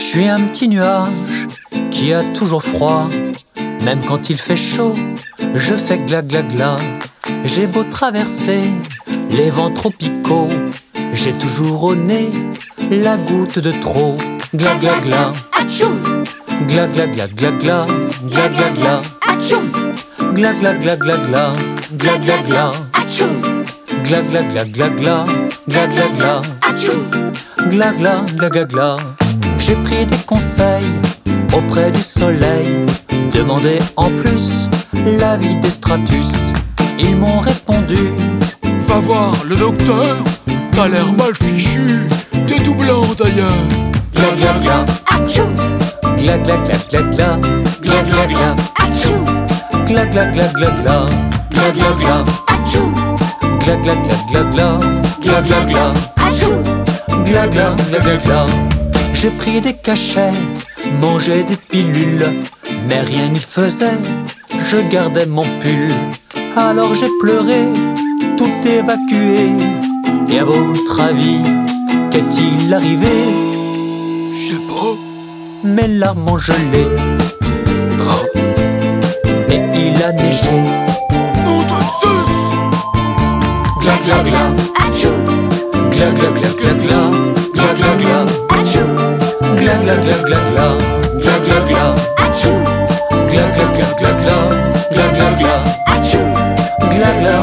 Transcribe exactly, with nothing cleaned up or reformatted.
suis un petit nuage qui a toujours froid. Même quand il fait chaud, je fais gla gla gla. J'ai beau traverser les vents tropicaux, j'ai toujours au nez la goutte de trop. Gla gla gla, gla gla gla gla gla, gla gla gla, gla gla gla gla gla, gla gla gla, gla gla gla gla gla, gla gla gla, gla gla gla gla gla. J'ai pris des conseils auprès du soleil, demandé en plus l'avis des stratus. Ils m'ont répondu: va voir le docteur, t'as l'air mal fichu, t'es tout blanc d'ailleurs. Gla gla gla, gla gla gla gla gla, gla gla gla, gla gla gla gla gla, gla gla gla, gla gla gla gla gla, gla gla gla, gla gla gla gla gla. J'ai pris des cachets, mangé des pilules, mais rien n'y faisait, je gardais mon pull. Alors j'ai pleuré, tout évacué. Et à votre avis, qu'est-il arrivé? Je sais pas. Mes larmes ont gelé, Ah, et il a neigé. nom de Zeus! Gla gla gla, gla gla gla gla gla, gla gla gla, gla gla gla gla gla, gla gla gla, gla gla gla gla gla, gla gla gla, gla gla